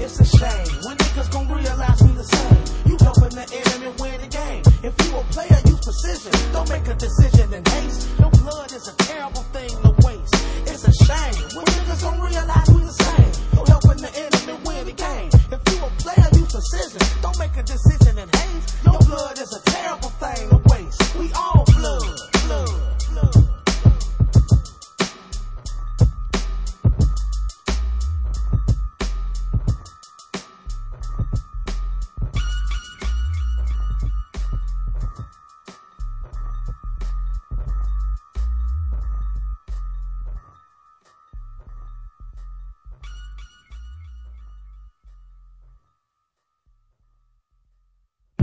It's a shame when niggas gon' realize we the same. You jump in the air and win the game. If you a player, use precision. Don't make a decision in haste.